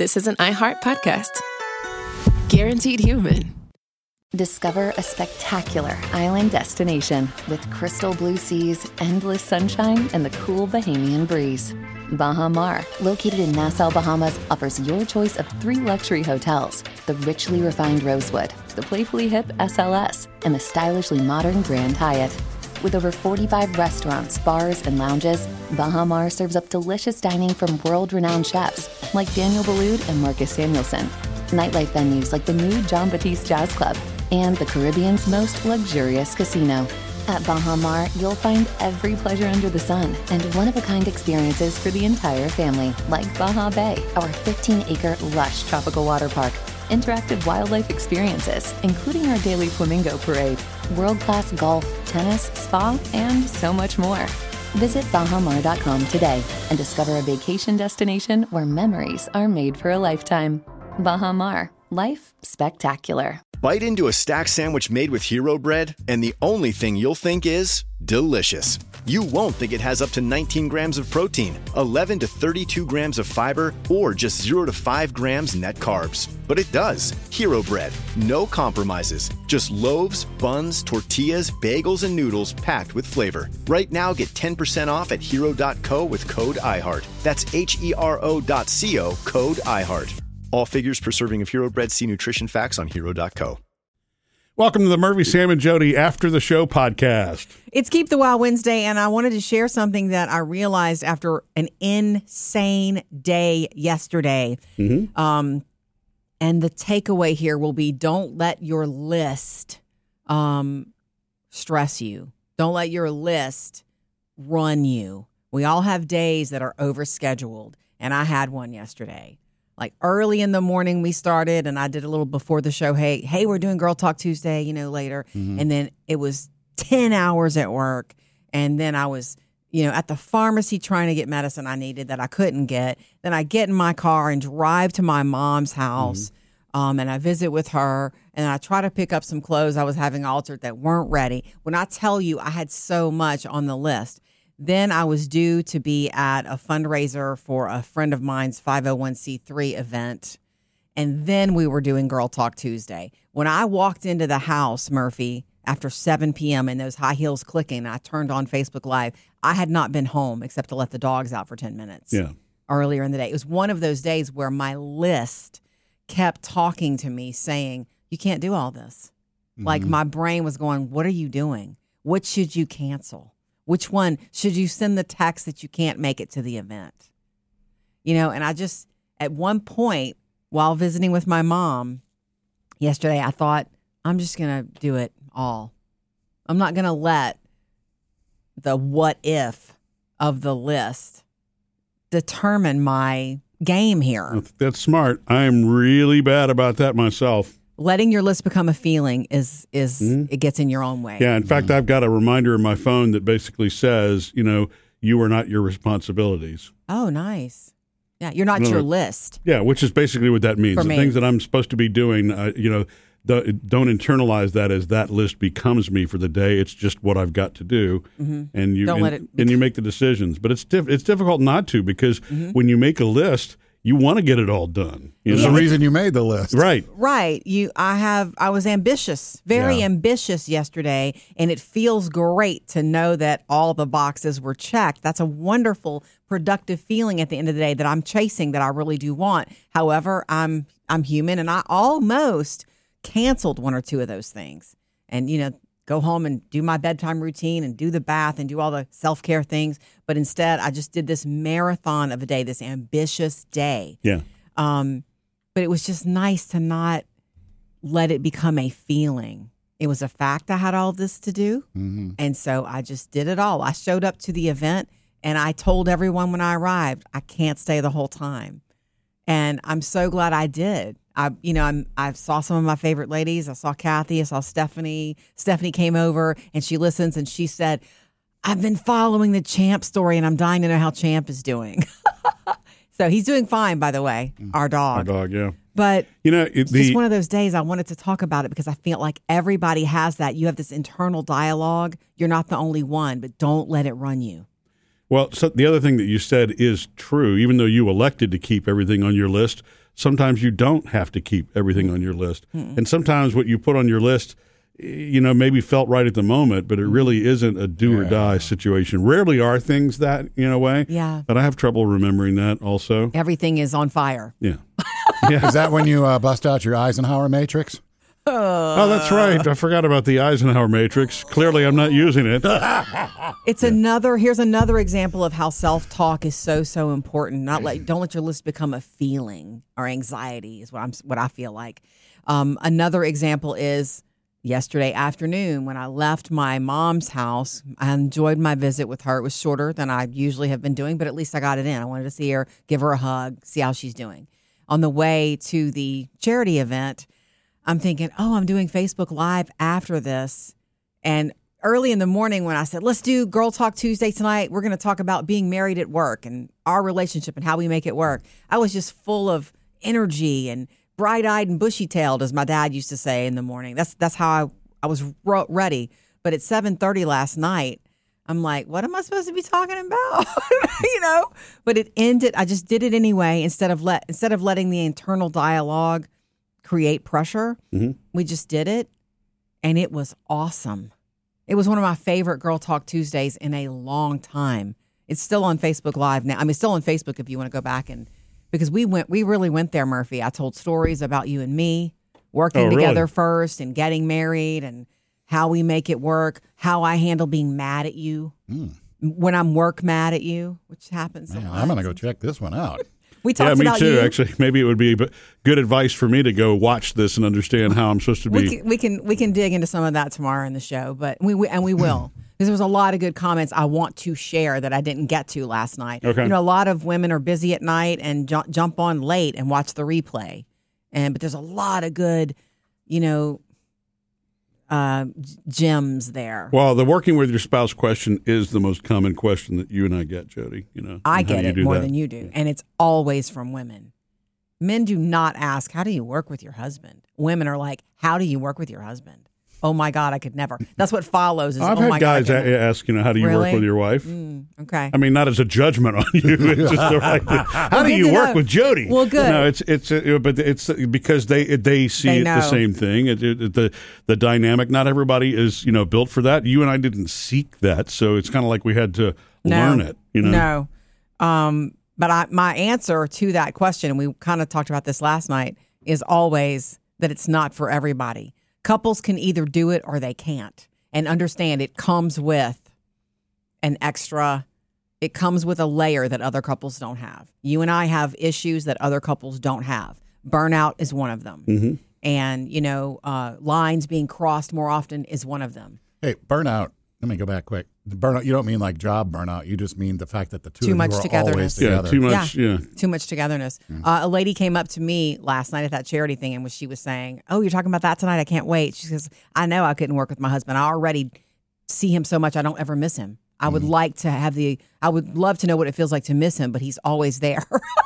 this is an iHeart podcast. Guaranteed human. Discover a spectacular island destination with crystal blue seas, endless sunshine, and the cool Bahamian breeze. Baha Mar, located in Nassau, Bahamas, offers your choice of 3 luxury hotels: the richly refined Rosewood, the playfully hip SLS, and the stylishly modern Grand Hyatt. With over 45 restaurants, bars, and lounges, Baha Mar serves up delicious dining from world-renowned chefs like Daniel Boulud and Marcus Samuelsson, nightlife venues like the new John Batiste Jazz Club, and the Caribbean's most luxurious casino. At Baha Mar, you'll find every pleasure under the sun and one-of-a-kind experiences for the entire family, like Baha Bay, our 15-acre lush tropical water park, interactive wildlife experiences, including our daily flamingo parade, world-class golf, tennis, spa, and so much more. Visit bahamar.com today and discover a vacation destination where memories are made for a lifetime. Baha Mar, life spectacular. Bite into a stack sandwich made with Hero Bread, and the only thing you'll think is delicious. You won't think it has up to 19 grams of protein, 11 to 32 grams of fiber, or just 0 to 5 grams net carbs. But it does. Hero Bread. No compromises. Just loaves, buns, tortillas, bagels, and noodles packed with flavor. Right now, get 10% off at hero.co with code IHEART. That's HERO.co, code IHEART. All figures per serving of Hero Bread. See nutrition facts on hero.co. Welcome to the Murphy, Sam, and Jody After the Show podcast. It's Keep the Wow Wednesday, and I wanted to share something that I realized after an insane day yesterday. And the takeaway here will be, don't let your list stress you. Don't let your list run you. We all have days that are overscheduled, and I had one yesterday. Like early in the morning we started, and I did a little before the show. Hey, we're doing Girl Talk Tuesday, later. And then it was 10 hours at work. And then I was, at the pharmacy trying to get medicine I needed that I couldn't get. Then I get in my car and drive to my mom's house. And I visit with her, and I try to pick up some clothes I was having altered that weren't ready. When I tell you I had so much on the list. Then I was due to be at a fundraiser for a friend of mine's 501c3 event. And then we were doing Girl Talk Tuesday. When I walked into the house, Murphy, after 7 p.m. and those high heels clicking, and I turned on Facebook Live, I had not been home except to let the dogs out for 10 minutes earlier in the day. It was one of those days where my list kept talking to me saying, you can't do all this. Like my brain was going, what are you doing? What should you cancel? Which one should you send the text that you can't make it to the event? And I just, at one point, while visiting with my mom yesterday, I thought, I'm just going to do it all. I'm not going to let the what if of the list determine my game here. That's smart. I'm really bad about that myself. Letting your list become a feeling is it gets in your own way. Yeah. In fact, I've got a reminder in my phone that basically says, you are not your responsibilities. Oh, nice. Yeah. You're not your list. Yeah. Which is basically what that means. For the me. Things that I'm supposed to be doing, don't internalize that as that list becomes me for the day. It's just what I've got to do. And you Don't let it and you make the decisions. But it's difficult not to, because when you make a list, you want to get it all done. There's a reason you made the list. Right. Right. I was ambitious, very ambitious yesterday, and it feels great to know that all the boxes were checked. That's a wonderful, productive feeling at the end of the day that I'm chasing, that I really do want. However, I'm human, and I almost canceled one or two of those things. And, go home and do my bedtime routine and do the bath and do all the self-care things. But instead, I just did this marathon of a day, this ambitious day. Yeah. But it was just nice to not let it become a feeling. It was a fact I had all this to do. And so I just did it all. I showed up to the event, and I told everyone when I arrived, I can't stay the whole time. And I'm so glad I did. I saw some of my favorite ladies. I saw Kathy. I saw Stephanie. Stephanie came over, and she listens, and she said, I've been following the Champ story, and I'm dying to know how Champ is doing. So he's doing fine, by the way, our dog. Our dog, yeah. But it's just one of those days I wanted to talk about it, because I feel like everybody has that. You have this internal dialogue. You're not the only one, but don't let it run you. Well, so the other thing that you said is true. Even though you elected to keep everything on your list, sometimes you don't have to keep everything on your list. And sometimes what you put on your list, maybe felt right at the moment, but it really isn't a do or die situation. Rarely are things that in a way. Yeah. But I have trouble remembering that also. Everything is on fire. Yeah. Is that when you bust out your Eisenhower matrix? Oh, that's right. I forgot about the Eisenhower matrix. Clearly, I'm not using it. It's here's another example of how self-talk is so important. Don't let your list become a feeling or anxiety is what I feel like. Another example is yesterday afternoon when I left my mom's house. I enjoyed my visit with her. It was shorter than I usually have been doing, but at least I got it in. I wanted to see her, give her a hug, see how she's doing. On the way to the charity event, I'm thinking, I'm doing Facebook Live after this. And early in the morning when I said, let's do Girl Talk Tuesday tonight, we're going to talk about being married at work and our relationship and how we make it work. I was just full of energy and bright-eyed and bushy-tailed, as my dad used to say in the morning. That's how I was ready. But at 7:30 last night, I'm like, what am I supposed to be talking about? But it ended. I just did it anyway instead of letting the internal dialogue create pressure. We just did it, and it was awesome. It was one of my favorite Girl Talk Tuesdays in a long time. It's still on Facebook Live now. I mean, still on Facebook if you want to go back because we really went there, Murphy. I told stories about you and me working together first and getting married and how we make it work, how I handle being mad at you when I'm mad at you, which happens. Man, I'm going to go check this one out. We talked about me too. you. Actually, maybe it would be good advice for me to go watch this and understand how I'm supposed to be. We can dig into some of that tomorrow in the show, but we will. Because there was a lot of good comments I want to share that I didn't get to last night. Okay. A lot of women are busy at night and jump on late and watch the replay, but there's a lot of good, gems there. Well, the working with your spouse question is the most common question that you and I get, Jody. I get it more than you do, and it's always from women. Men do not ask, how do you work with your husband? Women are like, how do you work with your husband? Oh my God, I could never. That's what follows. Is, I've oh had my guys God, ask, how do you work with your wife? Okay. I mean, not as a judgment on you. It's just how do you work with Jody? Well, good. No, it's because they see the same thing. The dynamic. Not everybody is built for that. You and I didn't seek that, so it's kind of like we had to learn it. No. But my answer to that question, and we kind of talked about this last night, is always that it's not for everybody. Couples can either do it or they can't. And understand it comes with it comes with a layer that other couples don't have. You and I have issues that other couples don't have. Burnout is one of them. Mm-hmm. And, lines being crossed more often is one of them. Hey, burnout. Let me go back quick. The burnout, you don't mean like job burnout. You just mean the fact that the two Too of much you are togetherness. always together. Too much. Yeah. Too much togetherness. A lady came up to me last night at that charity thing, and she was saying, "Oh, you're talking about that tonight? I can't wait." She says, "I know I couldn't work with my husband. I already see him so much. I don't ever miss him. I would like to I would love to know what it feels like to miss him, but he's always there."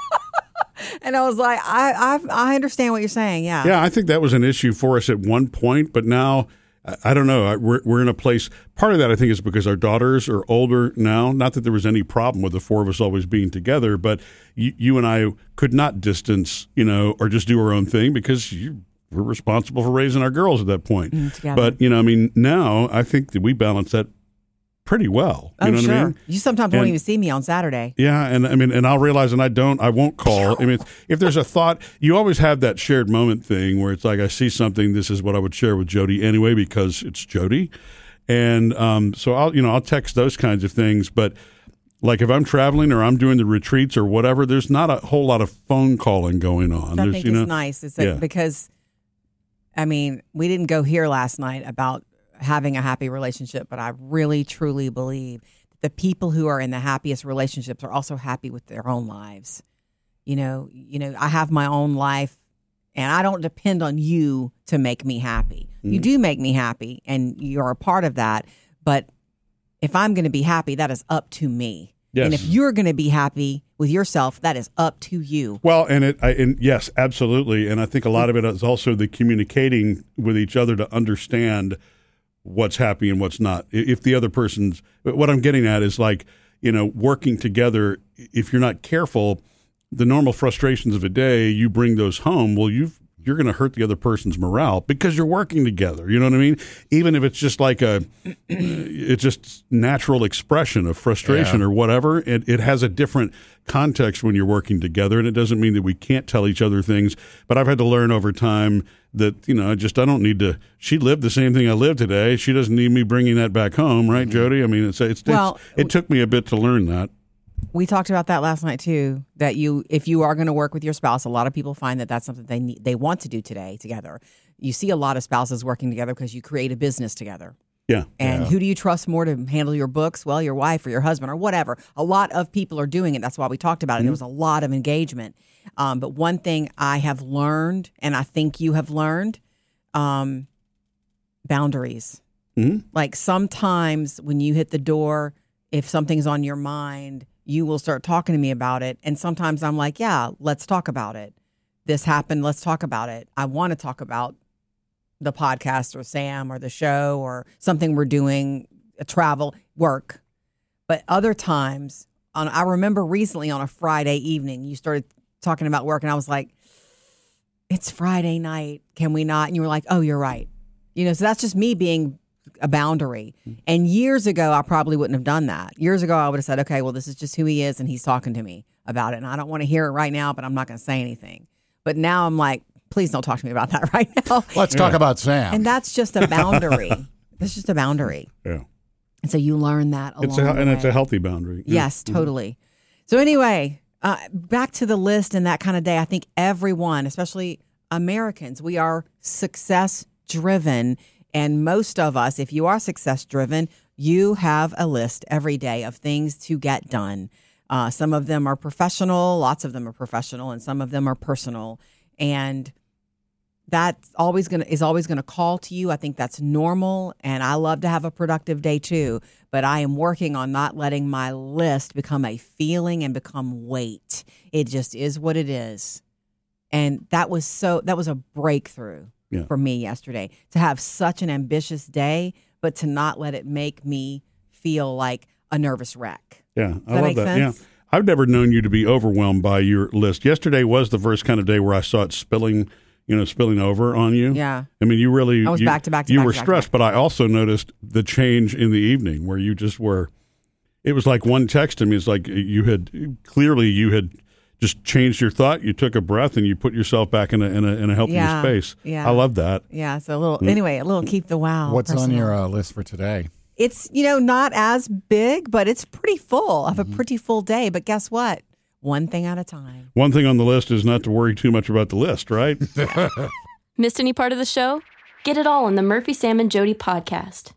And I was like, I understand what you're saying. Yeah. Yeah, I think that was an issue for us at one point, but now I don't know. We're in a place. Part of that, I think, is because our daughters are older now. Not that there was any problem with the four of us always being together, but you and I could not distance, or just do our own thing because we're responsible for raising our girls at that point. But now I think that we balance that pretty well. You know sure. what I mean? You sometimes won't even see me on Saturday. Yeah, and I'll realize, and I won't call. I mean, if there's a thought, you always have that shared moment thing where it's like, I see something, this is what I would share with Jody anyway because it's Jody. And so I'll text those kinds of things, but like if I'm traveling or I'm doing the retreats or whatever, there's not a whole lot of phone calling going on. I think it's nice. It's because, we didn't go here last night about having a happy relationship, but I really truly believe that the people who are in the happiest relationships are also happy with their own lives. I have my own life and I don't depend on you to make me happy. You do make me happy and you're a part of that. But if I'm going to be happy, that is up to me. Yes. And if you're going to be happy with yourself, that is up to you. Well, and yes, absolutely. And I think a lot of it is also the communicating with each other to understand what's happy and what's not. If the other person's, what I'm getting at is like, working together, if you're not careful, the normal frustrations of a day, you bring those home. Well, you're going to hurt the other person's morale because you're working together. You know what I mean? Even if it's just like it's just natural expression of frustration or whatever. It has a different context when you're working together, and it doesn't mean that we can't tell each other things. But I've had to learn over time that, I don't need to. She lived the same thing I lived today. She doesn't need me bringing that back home, right, Jody? I mean, it took me a bit to learn that. We talked about that last night too, that if you are going to work with your spouse, a lot of people find that that's something they want to do today together. You see a lot of spouses working together because you create a business together. Yeah. And who do you trust more to handle your books? Well, your wife or your husband or whatever. A lot of people are doing it. That's why we talked about it. There was a lot of engagement. But one thing I have learned, and I think you have learned, boundaries. Mm-hmm. Like sometimes when you hit the door, if something's on your mind, you will start talking to me about it. And sometimes I'm like, yeah, let's talk about it. This happened. Let's talk about it. I want to talk about the podcast or Sam or the show or something we're doing, travel, work. But other times, I remember recently on a Friday evening, you started talking about work and I was like, it's Friday night. Can we not? And you were like, oh, you're right. So that's just me being a boundary. And years ago, I probably wouldn't have done that. Years ago, I would have said, okay, well, this is just who he is and he's talking to me about it. And I don't want to hear it right now, but I'm not going to say anything. But now I'm like, please don't talk to me about that right now. Let's talk about Sam. And that's just a boundary. That's just a boundary. Yeah. And so you learn that along the way. And it's a healthy boundary. Yes, totally. So anyway, back to the list and that kind of day. I think everyone, especially Americans, we are success driven. And most of us, if you are success driven, you have a list every day of things to get done. Some of them are professional, lots of them are professional, and some of them are personal. And that's always gonna call to you. I think that's normal, and I love to have a productive day too. But I am working on not letting my list become a feeling and become weight. It just is what it is, and that was a breakthrough for me yesterday, to have such an ambitious day, but to not let it make me feel like a nervous wreck. Yeah, I love that. Sense? Yeah, I've never known you to be overwhelmed by your list. Yesterday was the first kind of day where I saw it spilling over on you. Yeah. I mean, I was back to back. You were stressed, but I also noticed the change in the evening where you just were. It was like one text to me. It's like you had just changed your thought. You took a breath and you put yourself back in a healthier space. Yeah. I love that. Yeah. So a little keep the wow. What's personal. on your list for today? It's, not as big, but it's pretty full. I have a pretty full day. But guess what? One thing at a time. One thing on the list is not to worry too much about the list, right? Missed any part of the show? Get it all on the Murphy, Sam, and Jody podcast.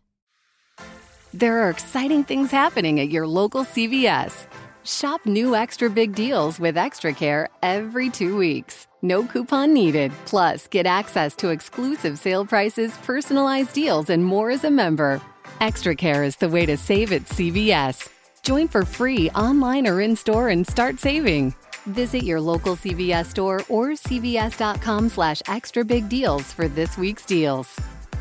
There are exciting things happening at your local CVS. Shop new extra big deals with Extra Care every 2 weeks. No coupon needed. Plus, get access to exclusive sale prices, personalized deals, and more as a member. Extra Care is the way to save at CVS. Join for free online or in-store and start saving. Visit your local CVS store or cvs.com/extra big deals for this week's deals.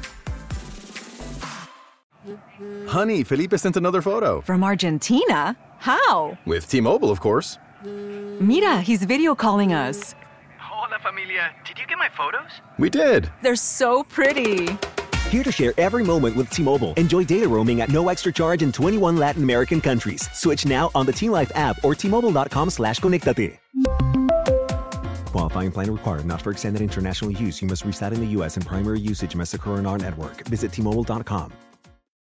Honey, Felipe sent another photo. From Argentina? How? With T-Mobile, of course. Mira, he's video calling us. Hola, familia. Did you get my photos? We did. They're so pretty. Here to share every moment with T-Mobile. Enjoy data roaming at no extra charge in 21 Latin American countries. Switch now on the T-Life app or T-Mobile.com/conectate. Qualifying plan required. Not for extended international use. You must reside in the U.S. and primary usage must occur in our network. Visit T-Mobile.com.